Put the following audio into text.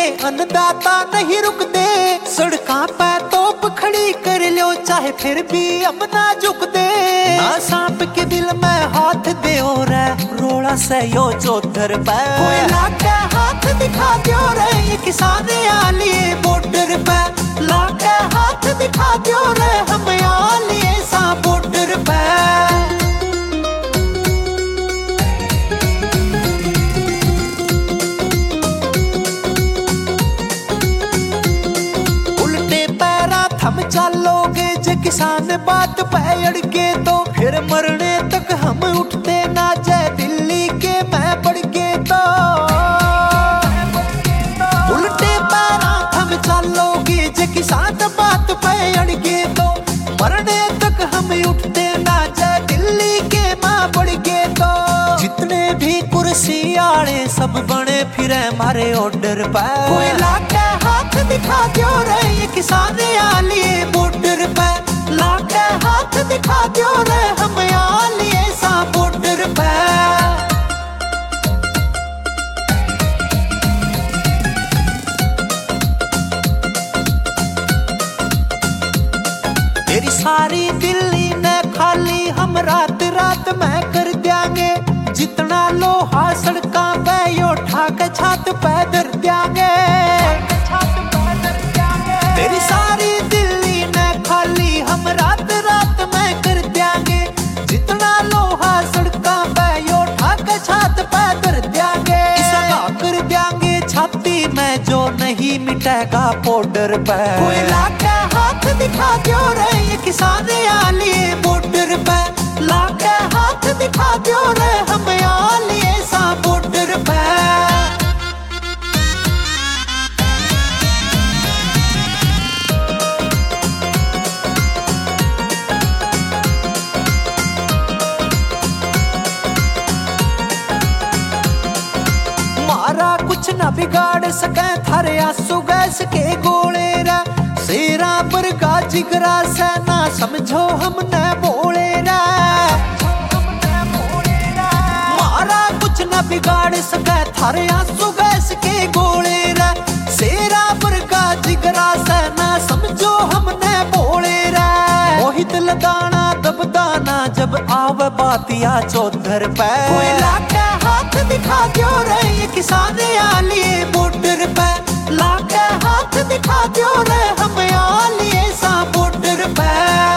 अन्नदाता नहीं रुकते। सड़कां पे तोप खड़ी कर लो चाहे फिर भी हम ना झुक दे। ना सांप के दिल में हाथ दे और रोड़ा से यो चौधर पे कोई लाके हाथ दिखा दो रे ये किसान आली बॉर्डर पे। लाके हाथ दिखा दो रे हम आली सा बॉर्डर पे। हम चलोगे जे किसान बात पे अड़के तो फिर मरने तक हम उठते ना जय दिल्ली के मैं बढ़ के तो। उल्टे पैरा हम चलोगे जे किसान बात पे अड़के तो मरने तक हम उठते ना जय दिल्ली के मैं बढ़ के तो। जितने भी कुर्सी आड़े सब बने फिरे मारे ऑर्डर पे। कोई लाके हाथ दिखा दो रे ये किसान आली बॉर्डर पे। लाके हाथ दिखा दो रे हम आली सा बॉर्डर पे। तेरी सारी दिल्ली ने खाली हम रात रात में कर देंगे। जितना लोहा सड़कां पे यो ठाक छात पे धर देंगे। तेरी सारी दिल्ली ने खाली हम रात रात में कर देंगे। जितना लोहा सड़कां पे यो ठाक छात पे धर देंगे। इसका कर देंगे छाती में जो नहीं मिटेगा बॉर्डर पे। कोई लाके हाथ दिखा दो रे ये किसान आली बॉर्डर पे। लाके हाथ दिखा दो रे हम आली सा बॉर्डर पे। कुछ ना बिगाड़ सके थारे आंसू गैस के गोले रे। शेरा पर का जिगरा से ना समझो हमने बोले रे। मारा कुछ ना बिगाड़ सके थारे आंसू गैस के गोले रे। शेरा पर का जिगरा से ना समझो हमने बोले रे। मोहित लदाना दबदाना जब आवे बातिया चौधर पे। कोई लाके हाथ दिखा दो रे ये किसान आली बॉर्डर पे। लाके हाथ दिखा दो रे हम आली सा बॉर्डर पे।